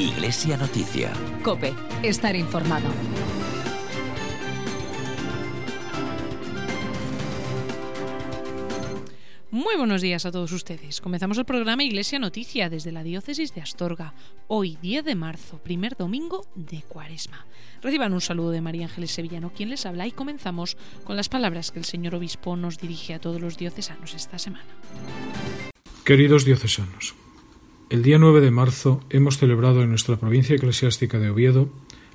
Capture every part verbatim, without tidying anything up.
Iglesia Noticia. COPE. Estar informado. Muy buenos días a todos ustedes. Comenzamos el programa Iglesia Noticia desde la Diócesis de Astorga. Hoy, diez de marzo, primer domingo de Cuaresma. Reciban un saludo de María Ángeles Sevillano, quien les habla, y comenzamos con las palabras que el señor obispo nos dirige a todos los diocesanos esta semana. Queridos diocesanos, el día nueve de marzo hemos celebrado en nuestra provincia eclesiástica de Oviedo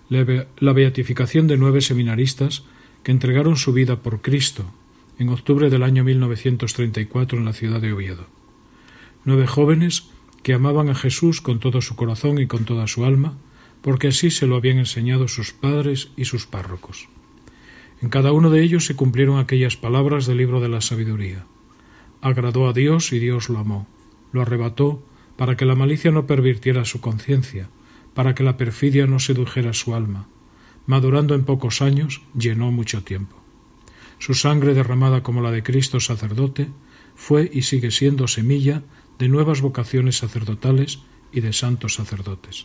la beatificación de nueve seminaristas que entregaron su vida por Cristo en octubre del año mil novecientos treinta y cuatro en la ciudad de Oviedo. Nueve jóvenes que amaban a Jesús con todo su corazón y con toda su alma, porque así se lo habían enseñado sus padres y sus párrocos. En cada uno de ellos se cumplieron aquellas palabras del libro de la sabiduría. Agradó a Dios y Dios lo amó, lo arrebató para que la malicia no pervirtiera su conciencia, para que la perfidia no sedujera su alma. Madurando en pocos años, llenó mucho tiempo. Su sangre, derramada como la de Cristo sacerdote, fue y sigue siendo semilla de nuevas vocaciones sacerdotales y de santos sacerdotes.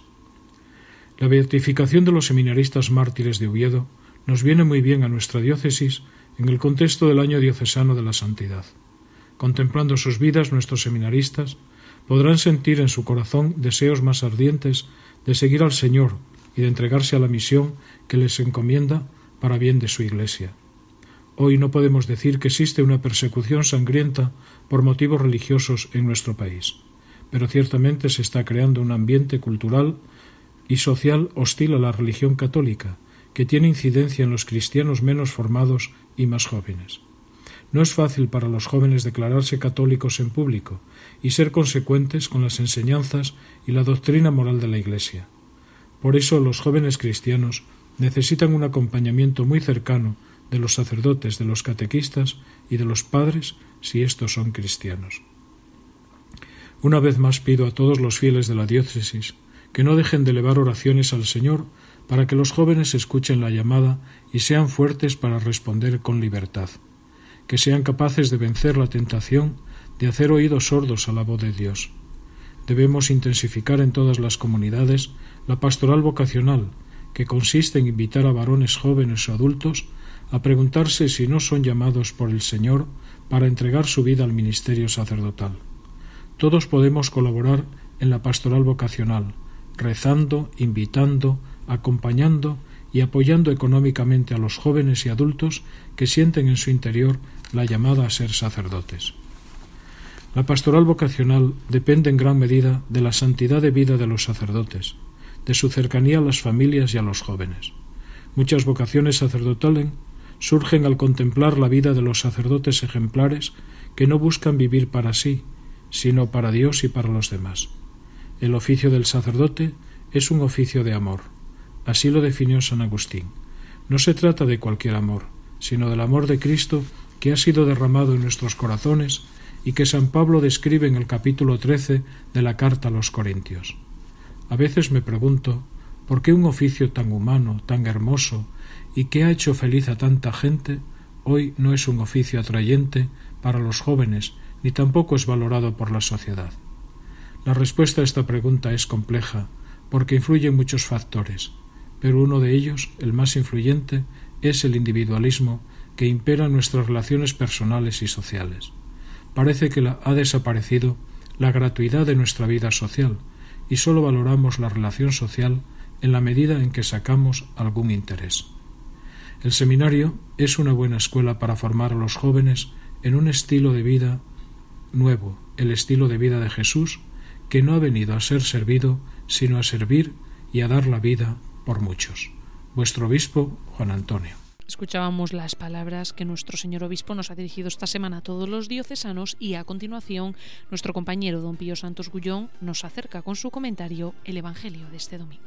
La beatificación de los seminaristas mártires de Oviedo nos viene muy bien a nuestra diócesis en el contexto del año diocesano de la santidad. Contemplando sus vidas, nuestros seminaristas podrán sentir en su corazón deseos más ardientes de seguir al Señor y de entregarse a la misión que les encomienda para bien de su Iglesia. Hoy no podemos decir que existe una persecución sangrienta por motivos religiosos en nuestro país, pero ciertamente se está creando un ambiente cultural y social hostil a la religión católica, que tiene incidencia en los cristianos menos formados y más jóvenes. No es fácil para los jóvenes declararse católicos en público y ser consecuentes con las enseñanzas y la doctrina moral de la Iglesia. Por eso los jóvenes cristianos necesitan un acompañamiento muy cercano de los sacerdotes, de los catequistas y de los padres, si estos son cristianos. Una vez más pido a todos los fieles de la diócesis que no dejen de elevar oraciones al Señor para que los jóvenes escuchen la llamada y sean fuertes para responder con libertad, que sean capaces de vencer la tentación de hacer oídos sordos a la voz de Dios. Debemos intensificar en todas las comunidades la pastoral vocacional, que consiste en invitar a varones jóvenes o adultos a preguntarse si no son llamados por el Señor para entregar su vida al ministerio sacerdotal. Todos podemos colaborar en la pastoral vocacional, rezando, invitando, acompañando y apoyando económicamente a los jóvenes y adultos que sienten en su interior la llamada a ser sacerdotes. La pastoral vocacional depende en gran medida de la santidad de vida de los sacerdotes, de su cercanía a las familias y a los jóvenes. Muchas vocaciones sacerdotales surgen al contemplar la vida de los sacerdotes ejemplares que no buscan vivir para sí, sino para Dios y para los demás. El oficio del sacerdote es un oficio de amor. Así lo definió San Agustín. No se trata de cualquier amor, sino del amor de Cristo que ha sido derramado en nuestros corazones y que San Pablo describe en el capítulo trece de la carta a los Corintios. A veces me pregunto, ¿por qué un oficio tan humano, tan hermoso, y que ha hecho feliz a tanta gente, hoy no es un oficio atrayente para los jóvenes, ni tampoco es valorado por la sociedad? La respuesta a esta pregunta es compleja, porque influyen muchos factores, pero uno de ellos, el más influyente, es el individualismo que impera en nuestras relaciones personales y sociales. Parece que la, ha desaparecido la gratuidad de nuestra vida social, y sólo valoramos la relación social en la medida en que sacamos algún interés. El seminario es una buena escuela para formar a los jóvenes en un estilo de vida nuevo, el estilo de vida de Jesús, que no ha venido a ser servido, sino a servir y a dar la vida por muchos. Vuestro obispo, Juan Antonio. Escuchábamos las palabras que nuestro señor obispo nos ha dirigido esta semana a todos los diocesanos, y a continuación nuestro compañero don Pío Santos Gullón nos acerca con su comentario el Evangelio de este domingo.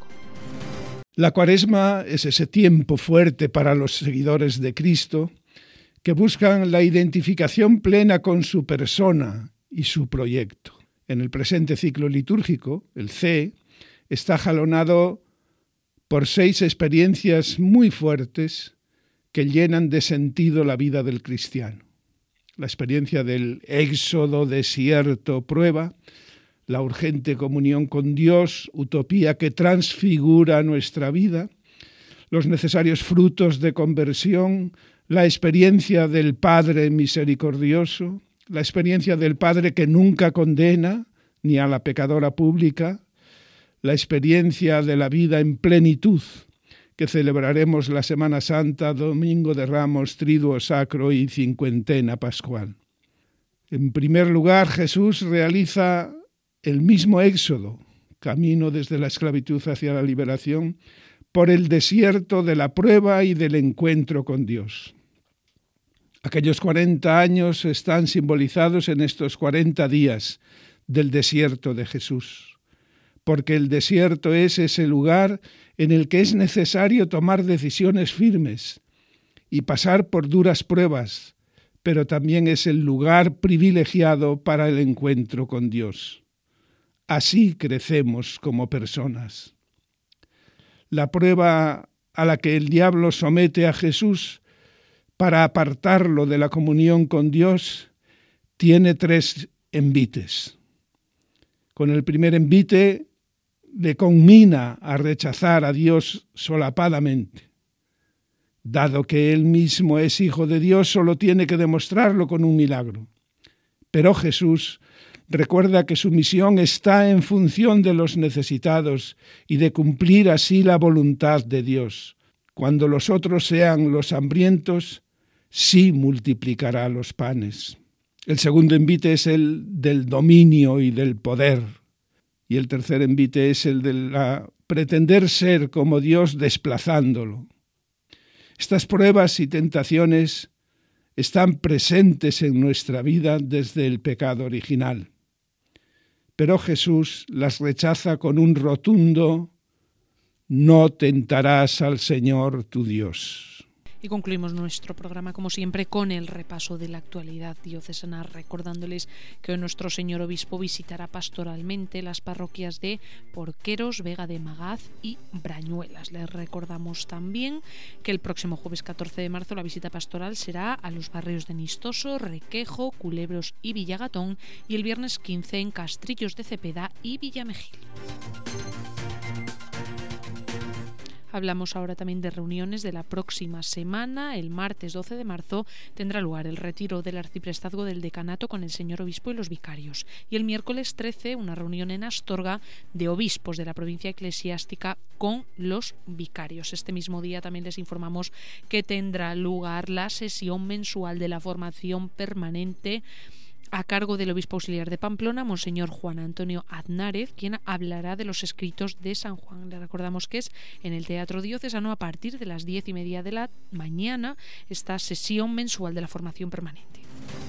La Cuaresma es ese tiempo fuerte para los seguidores de Cristo que buscan la identificación plena con su persona y su proyecto. En el presente ciclo litúrgico, el C, está jalonado por seis experiencias muy fuertes que llenan de sentido la vida del cristiano. La experiencia del éxodo, desierto, prueba, la urgente comunión con Dios, utopía que transfigura nuestra vida, los necesarios frutos de conversión, la experiencia del Padre misericordioso, la experiencia del Padre que nunca condena ni a la pecadora pública, la experiencia de la vida en plenitud que celebraremos la Semana Santa, Domingo de Ramos, Triduo Sacro y Cincuentena Pascual. En primer lugar, Jesús realiza el mismo éxodo, camino desde la esclavitud hacia la liberación, por el desierto de la prueba y del encuentro con Dios. Aquellos cuarenta años están simbolizados en estos cuarenta días del desierto de Jesús, porque el desierto es ese lugar en el que es necesario tomar decisiones firmes y pasar por duras pruebas, pero también es el lugar privilegiado para el encuentro con Dios. Así crecemos como personas. La prueba a la que el diablo somete a Jesús para apartarlo de la comunión con Dios tiene tres envites. Con el primer envite le conmina a rechazar a Dios solapadamente. Dado que él mismo es hijo de Dios, solo tiene que demostrarlo con un milagro. Pero Jesús recuerda que su misión está en función de los necesitados y de cumplir así la voluntad de Dios. Cuando los otros sean los hambrientos, sí multiplicará los panes. El segundo envite es el del dominio y del poder. Y el tercer envite es el de la pretender ser como Dios desplazándolo. Estas pruebas y tentaciones están presentes en nuestra vida desde el pecado original. Pero Jesús las rechaza con un rotundo «No tentarás al Señor tu Dios». Y concluimos nuestro programa, como siempre, con el repaso de la actualidad diocesana, recordándoles que hoy nuestro señor obispo visitará pastoralmente las parroquias de Porqueros, Vega de Magaz y Brañuelas. Les recordamos también que el próximo jueves catorce de marzo la visita pastoral será a los barrios de Nistoso, Requejo, Culebros y Villagatón, y el viernes quince en Castrillos de Cepeda y Villamejil. Hablamos ahora también de reuniones de la próxima semana. El martes doce de marzo tendrá lugar el retiro del arciprestazgo del decanato con el señor obispo y los vicarios. Y el miércoles trece, una reunión en Astorga de obispos de la provincia eclesiástica con los vicarios. Este mismo día también les informamos que tendrá lugar la sesión mensual de la formación permanente a cargo del obispo auxiliar de Pamplona, Monseñor Juan Antonio Aznárez, quien hablará de los escritos de San Juan. Le recordamos que es en el Teatro Diocesano a partir de las diez y media de la mañana esta sesión mensual de la formación permanente.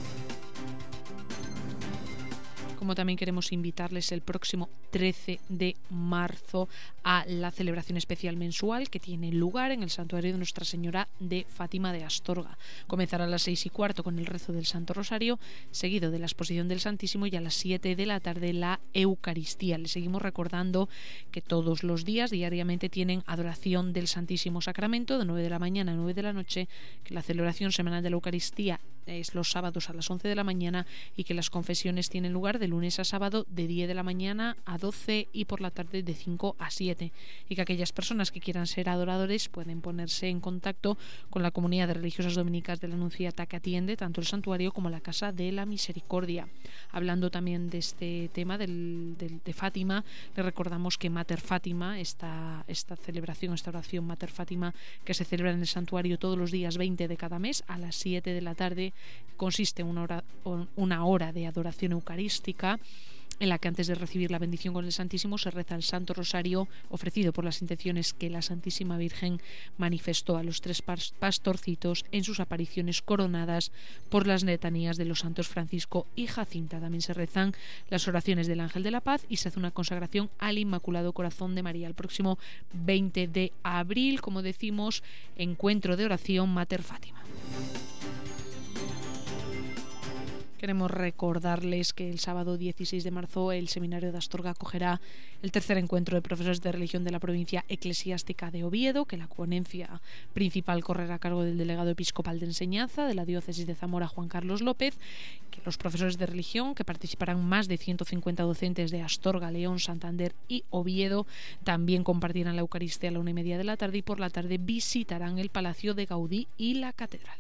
Como también queremos invitarles el próximo trece de marzo a la celebración especial mensual que tiene lugar en el Santuario de Nuestra Señora de Fátima de Astorga. Comenzará a las seis y cuarto con el rezo del Santo Rosario, seguido de la exposición del Santísimo, y a las siete de la tarde la Eucaristía. Les seguimos recordando que todos los días, diariamente, tienen adoración del Santísimo Sacramento de nueve de la mañana a nueve de la noche, que la celebración semanal de la Eucaristía es los sábados a las once de la mañana y que las confesiones tienen lugar de lunes a sábado de diez de la mañana a doce y por la tarde de cinco a siete, y que aquellas personas que quieran ser adoradores pueden ponerse en contacto con la comunidad de religiosas dominicas de la Anunciata que atiende tanto el santuario como la Casa de la Misericordia. Hablando también de este tema del, del, de Fátima, le recordamos que Mater Fátima, esta, esta celebración, esta oración Mater Fátima que se celebra en el santuario todos los días veinte de cada mes a las siete de la tarde, consiste en una hora, una hora de adoración eucarística en la que antes de recibir la bendición con el Santísimo se reza el Santo Rosario ofrecido por las intenciones que la Santísima Virgen manifestó a los tres pastorcitos en sus apariciones coronadas por las letanías de los santos Francisco y Jacinta. También se rezan las oraciones del Ángel de la Paz y se hace una consagración al Inmaculado Corazón de María. El próximo veinte de abril, como decimos, encuentro de oración Mater Fátima. Queremos recordarles que el sábado dieciséis de marzo el Seminario de Astorga acogerá el tercer encuentro de profesores de religión de la provincia eclesiástica de Oviedo, que la ponencia principal correrá a cargo del delegado episcopal de enseñanza de la diócesis de Zamora, Juan Carlos López, que los profesores de religión, que participarán más de ciento cincuenta docentes de Astorga, León, Santander y Oviedo, también compartirán la Eucaristía a la una y media de la tarde y por la tarde visitarán el Palacio de Gaudí y la Catedral.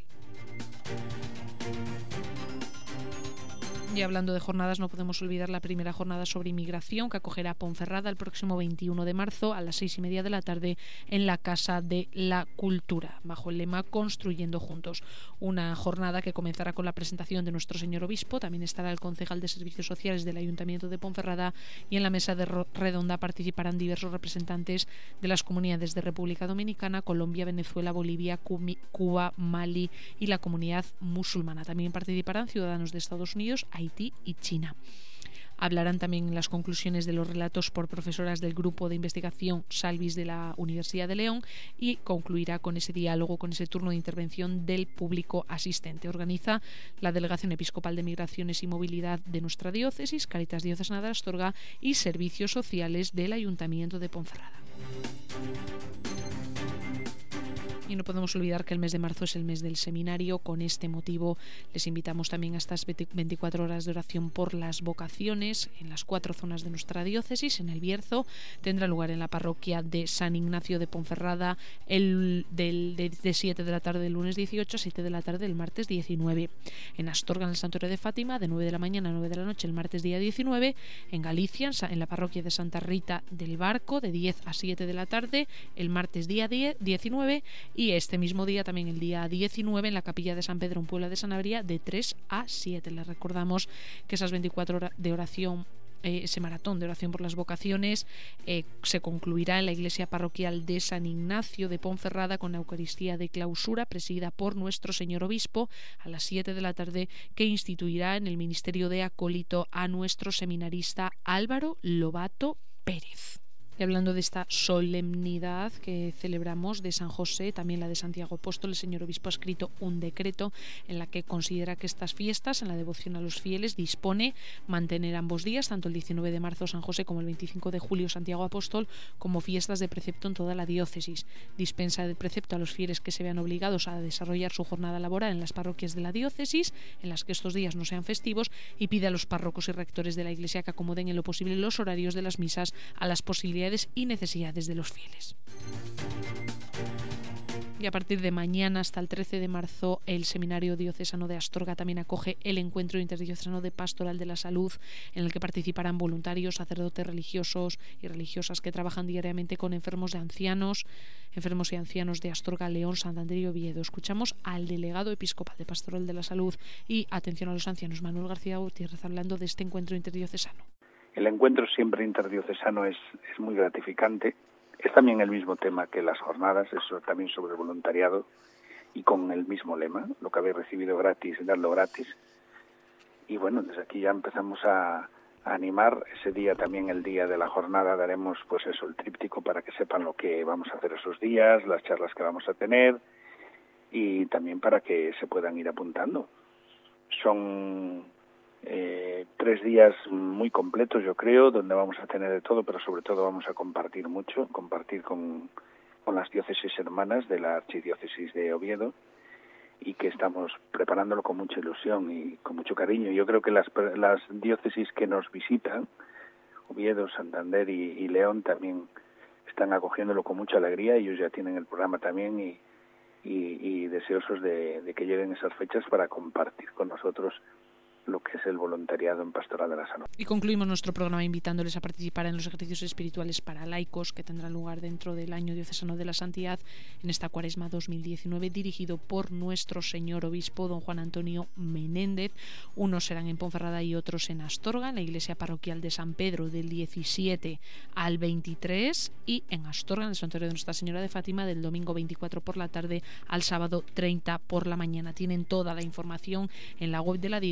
Y hablando de jornadas, no podemos olvidar la primera jornada sobre inmigración que acogerá Ponferrada el próximo veintiuno de marzo a las seis y media de la tarde en la Casa de la Cultura, bajo el lema Construyendo Juntos. Una jornada que comenzará con la presentación de nuestro señor obispo. También estará el concejal de Servicios Sociales del Ayuntamiento de Ponferrada y en la mesa de redonda participarán diversos representantes de las comunidades de República Dominicana, Colombia, Venezuela, Bolivia, Cuba, Mali y la comunidad musulmana. También participarán ciudadanos de Estados Unidos, Haití y China. Hablarán también en las conclusiones de los relatos por profesoras del grupo de investigación Salvis de la Universidad de León y concluirá con ese diálogo, con ese turno de intervención del público asistente. Organiza la Delegación Episcopal de Migraciones y Movilidad de nuestra diócesis, Cáritas Diocesana de Astorga y Servicios Sociales del Ayuntamiento de Ponferrada. Y no podemos olvidar que el mes de marzo es el mes del seminario. Con este motivo les invitamos también a estas veinticuatro horas de oración por las vocaciones en las cuatro zonas de nuestra diócesis. En el Bierzo tendrá lugar en la parroquia de San Ignacio de Ponferrada el, del, de, de siete de la tarde del lunes dieciocho a siete de la tarde del martes diecinueve. En Astorga, en el Santuario de Fátima, de nueve de la mañana a nueve de la noche el martes día diecinueve. En Galicia, en la parroquia de Santa Rita del Barco, de diez a siete de la tarde el martes día diecinueve. Y este mismo día, también el día diecinueve, en la capilla de San Pedro en Puebla de Sanabria, de tres a siete. Les recordamos que esas veinticuatro horas de oración, eh, ese maratón de oración por las vocaciones, eh, se concluirá en la iglesia parroquial de San Ignacio de Ponferrada con la Eucaristía de clausura presidida por nuestro señor obispo a las siete de la tarde, que instituirá en el ministerio de acólito a nuestro seminarista Álvaro Lobato Pérez. Y hablando de esta solemnidad que celebramos de San José, también la de Santiago Apóstol, el señor obispo ha escrito un decreto en la que considera que estas fiestas, en la devoción a los fieles, dispone mantener ambos días, tanto el diecinueve de marzo San José como el veinticinco de julio Santiago Apóstol, como fiestas de precepto en toda la diócesis. Dispensa de precepto a los fieles que se vean obligados a desarrollar su jornada laboral en las parroquias de la diócesis, en las que estos días no sean festivos, y pide a los párrocos y rectores de la Iglesia que acomoden en lo posible los horarios de las misas a las posibilidades y necesidades de los fieles. Y a partir de mañana hasta el trece de marzo el Seminario Diocesano de Astorga también acoge el Encuentro Interdiocesano de Pastoral de la Salud, en el que participarán voluntarios, sacerdotes religiosos y religiosas que trabajan diariamente con enfermos de ancianos, enfermos y ancianos de Astorga, León, Santander y Oviedo. Escuchamos al delegado episcopal de Pastoral de la Salud y Atención a los Ancianos, Manuel García Gutiérrez, hablando de este encuentro interdiocesano. El encuentro siempre interdiocesano es, es muy gratificante. Es también el mismo tema que las jornadas, es también sobre el voluntariado y con el mismo lema, lo que habéis recibido gratis, darlo gratis. Y bueno, desde aquí ya empezamos a, a animar. Ese día también, el día de la jornada, daremos pues eso, el tríptico para que sepan lo que vamos a hacer esos días, las charlas que vamos a tener y también para que se puedan ir apuntando. Son Eh, tres días muy completos, yo creo, donde vamos a tener de todo, pero sobre todo vamos a compartir mucho, compartir con, con las diócesis hermanas de la archidiócesis de Oviedo, y que estamos preparándolo con mucha ilusión y con mucho cariño. Yo creo que las, las diócesis que nos visitan, Oviedo, Santander y, y León, también están acogiéndolo con mucha alegría. Ellos ya tienen el programa también y, y, y deseosos de, de que lleguen esas fechas para compartir con nosotros lo que es el voluntariado en Pastoral de la Salud. Y concluimos nuestro programa invitándoles a participar en los ejercicios espirituales para laicos que tendrán lugar dentro del Año Diocesano de la Santidad en esta Cuaresma dos mil diecinueve, dirigido por nuestro señor obispo don Juan Antonio Menéndez. Unos serán en Ponferrada y otros en Astorga, en la iglesia parroquial de San Pedro, del diecisiete al veintitrés, y en Astorga, en el santuario de Nuestra Señora de Fátima, del domingo veinticuatro por la tarde al sábado treinta por la mañana. Tienen toda la información en la web de la diócesis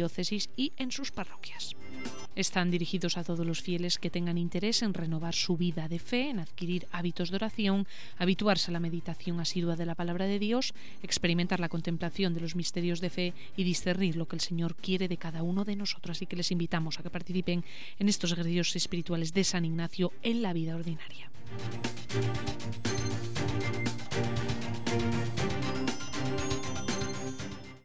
diócesis y en sus parroquias. Están dirigidos a todos los fieles que tengan interés en renovar su vida de fe, en adquirir hábitos de oración, habituarse a la meditación asidua de la palabra de Dios, experimentar la contemplación de los misterios de fe y discernir lo que el Señor quiere de cada uno de nosotros. Así que les invitamos a que participen en estos ejercicios espirituales de San Ignacio en la vida ordinaria.